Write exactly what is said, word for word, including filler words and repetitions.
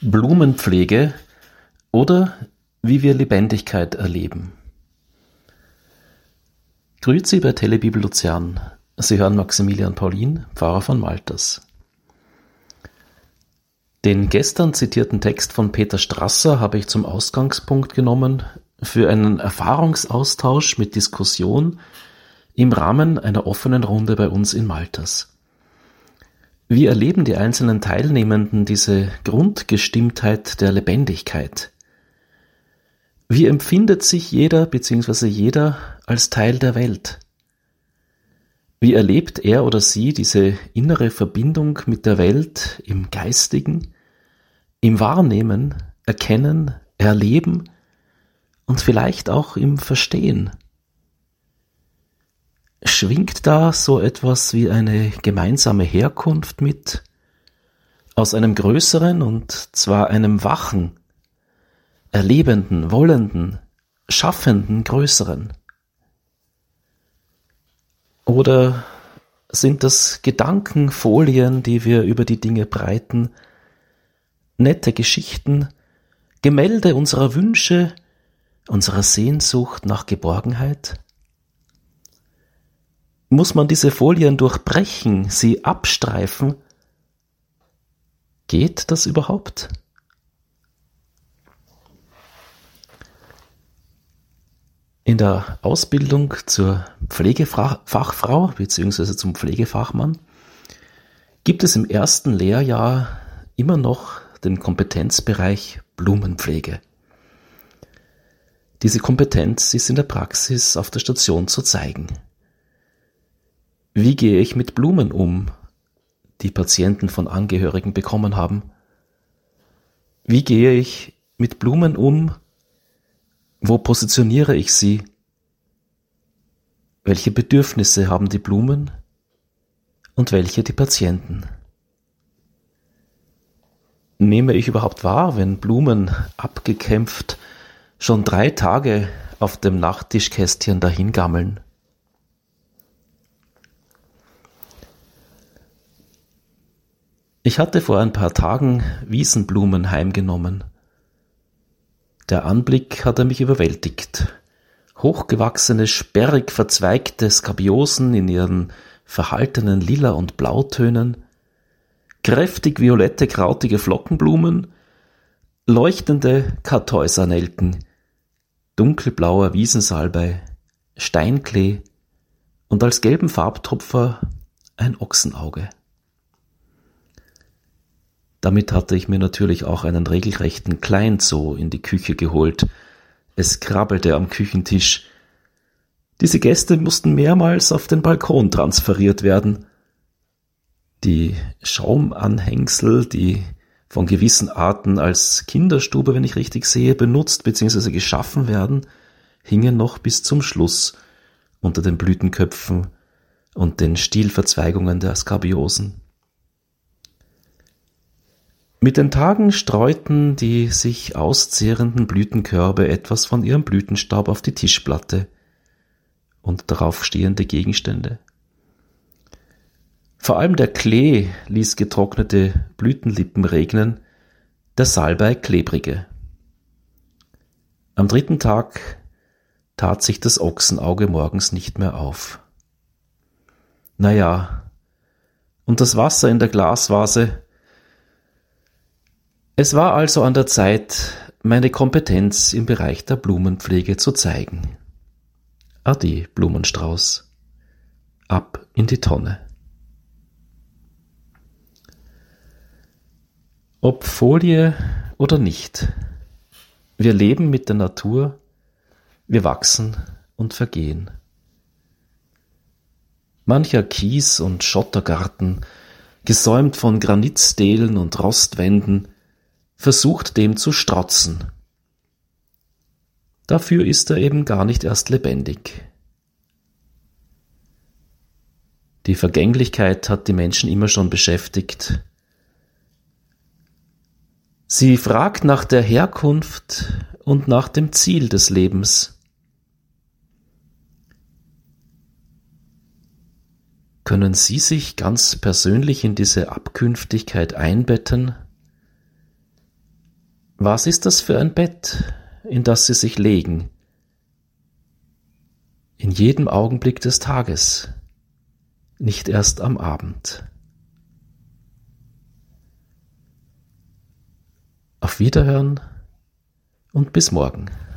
Blumenpflege oder wie wir Lebendigkeit erleben. Grüezi bei Telebibel Luzern. Sie hören Maximilian Paulin, Pfarrer von Malters. Den gestern zitierten Text von Peter Strasser habe ich zum Ausgangspunkt genommen für einen Erfahrungsaustausch mit Diskussion im Rahmen einer offenen Runde bei uns in Malters. Wie erleben die einzelnen Teilnehmenden diese Grundgestimmtheit der Lebendigkeit? Wie empfindet sich jeder bzw. jeder als Teil der Welt? Wie erlebt er oder sie diese innere Verbindung mit der Welt im Geistigen, im Wahrnehmen, Erkennen, Erleben und vielleicht auch im Verstehen? Schwingt da so etwas wie eine gemeinsame Herkunft mit, aus einem größeren und zwar einem wachen, erlebenden, wollenden, schaffenden Größeren? Oder sind das Gedankenfolien, die wir über die Dinge breiten, nette Geschichten, Gemälde unserer Wünsche, unserer Sehnsucht nach Geborgenheit? Muss man diese Folien durchbrechen, sie abstreifen? Geht das überhaupt? In der Ausbildung zur Pflegefachfrau bzw. zum Pflegefachmann gibt es im ersten Lehrjahr immer noch den Kompetenzbereich Blumenpflege. Diese Kompetenz ist in der Praxis auf der Station zu zeigen. Wie gehe ich mit Blumen um, die Patienten von Angehörigen bekommen haben? Wie gehe ich mit Blumen um? Wo positioniere ich sie? Welche Bedürfnisse haben die Blumen und welche die Patienten? Nehme ich überhaupt wahr, wenn Blumen abgekämpft schon drei Tage auf dem Nachttischkästchen dahingammeln? Ich hatte vor ein paar Tagen Wiesenblumen heimgenommen. Der Anblick hatte mich überwältigt. Hochgewachsene, sperrig verzweigte Skabiosen in ihren verhaltenen Lila- und Blautönen, kräftig violette, krautige Flockenblumen, leuchtende Kartäusanelken, dunkelblauer Wiesensalbei, Steinklee und als gelben Farbtupfer ein Ochsenauge. Damit hatte ich mir natürlich auch einen regelrechten Kleinzoo in die Küche geholt. Es krabbelte am Küchentisch. Diese Gäste mussten mehrmals auf den Balkon transferiert werden. Die Schaumanhängsel, die von gewissen Arten als Kinderstube, wenn ich richtig sehe, benutzt bzw. geschaffen werden, hingen noch bis zum Schluss unter den Blütenköpfen und den Stielverzweigungen der Skabiosen. Mit den Tagen streuten die sich auszehrenden Blütenkörbe etwas von ihrem Blütenstaub auf die Tischplatte und darauf stehende Gegenstände. Vor allem der Klee ließ getrocknete Blütenlippen regnen, der Salbei klebrige. Am dritten Tag tat sich das Ochsenauge morgens nicht mehr auf. Naja, und das Wasser in der Glasvase. Es war also an der Zeit, meine Kompetenz im Bereich der Blumenpflege zu zeigen. Ade, Blumenstrauß. Ab in die Tonne. Ob Folie oder nicht, wir leben mit der Natur, wir wachsen und vergehen. Mancher Kies- und Schottergarten, gesäumt von Granitstelen und Rostwänden, versucht dem zu strotzen. Dafür ist er eben gar nicht erst lebendig. Die Vergänglichkeit hat die Menschen immer schon beschäftigt. Sie fragt nach der Herkunft und nach dem Ziel des Lebens. Können Sie sich ganz persönlich in diese Abkünftigkeit einbetten? Was ist das für ein Bett, in das Sie sich legen? In jedem Augenblick des Tages, nicht erst am Abend. Auf Wiederhören und bis morgen.